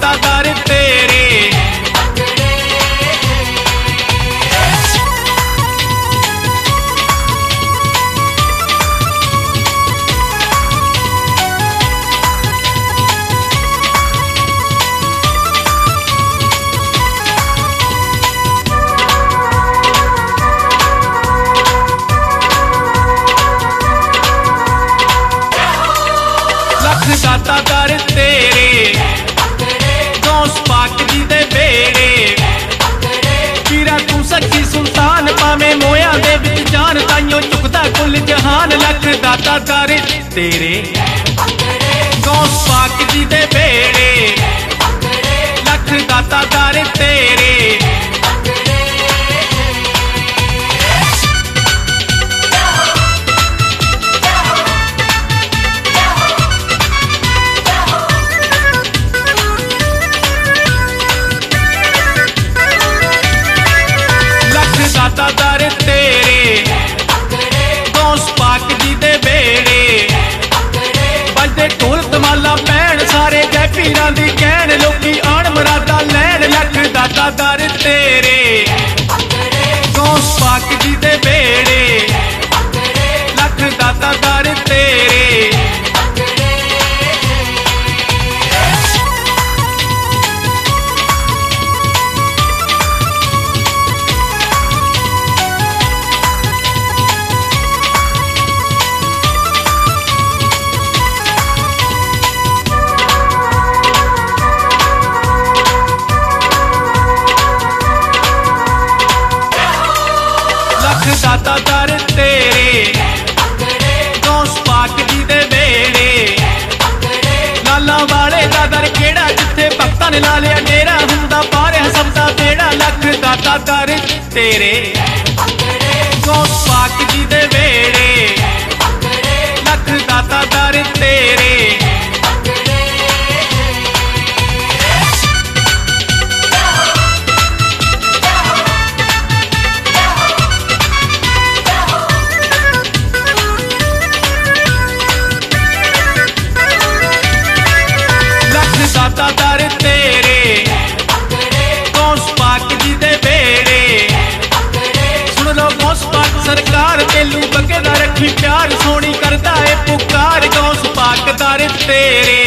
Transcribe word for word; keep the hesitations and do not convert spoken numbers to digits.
दाता दर तेरे। दाता दर तेरे गौस पाक जी दे बेड़े। पीरा तू सखी सुल्तान पावे मोया दे विच जान ताइयों चुकदा कुल जहान। लख दाता दर तेरे गौस पाक जी दे बेड़े। लख दाता दर तेरे। दाता दर तेरे गौस पाक जी दे बेड़े। बजदे ढोल धमाला पैण सारे जै पीरां दी कहण लोकी आण मरादा लैण। लख दाता दर तेरे गौस पाक जी दे बेड़े। लख दाता दर तेरे। दाता दर तेरे गौस पाक जी दे बेड़े। लाला वाले दा दर केड़ा जिथे भक्तां ने ला लिया डेरा। हुंदा पारे सब दा बेड़ा। लख दाता दर तेरे गौस पाक जी दे बेड़े। लख दाता दर तेरे। दाता दर तेरे गौस पाक जी दे बेड़े। सुन लो गौस पाक सरकार तेलू बगे दा रखी प्यार सोनी करदा है पुकार। गौस पाक दर तेरे